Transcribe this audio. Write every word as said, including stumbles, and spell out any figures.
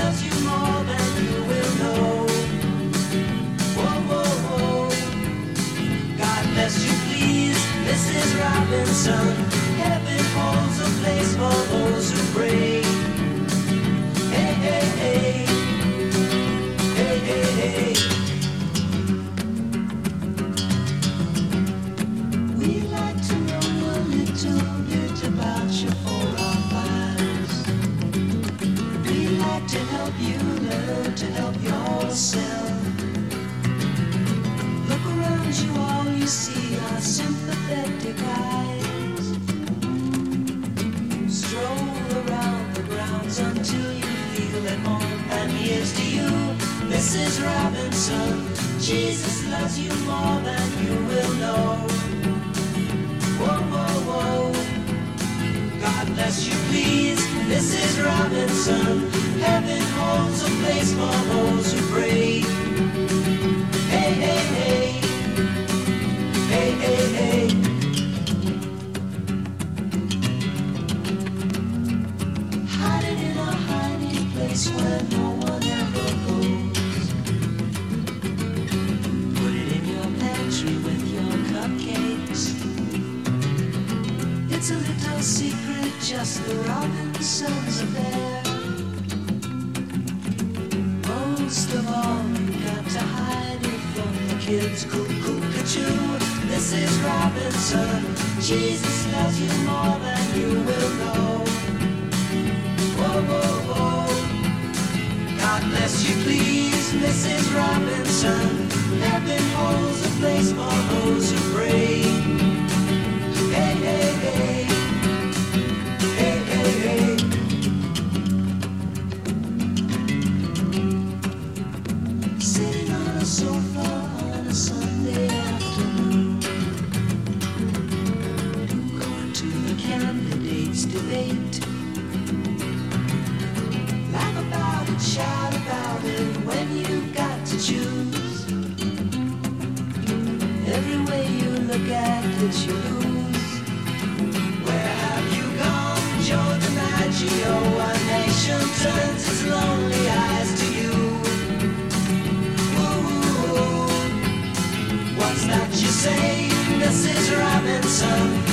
loves you more than you will know. Whoa, whoa, whoa. God bless you, please, Missus Robinson. Heaven holds a place for those who pray. Hey, hey, hey. Hey, hey, hey. We'd like to know a little bit about you for our files. We'd like to help you learn to help yourself. Look around you, all you see are sympathetic eyes. Stroll around the grounds until you feel at home. And here's to you, Missus Robinson. Jesus loves you more than you will know. Whoa, whoa, whoa. God bless you, please, Missus Robinson. Heaven holds a place for those who pray. Hey, hey, hey. Hey, hey, hey. Hiding in a hiding place where no one ever goes. Put it in your pantry with your cupcakes. It's a little secret, just the Robinsons affair. Most of all, you got to hide it from the kids. Cuckoo-cuckoo, Missus Robinson. Jesus loves you more than you will know. Whoa, whoa, whoa. God bless you, please, Missus Robinson. Heaven holds a place for those who pray. Hey, hey, hey. Hey, hey, hey. Sitting on a sofa on a Sunday afternoon, going to the candidates' debate. Laugh about it, shout about it when you've got to choose. Every way you look at it, you lose. Where have you gone, Joe DiMaggio? A nation turns its lonely eyes to you. Ooh, what's that you say, Missus Robinson?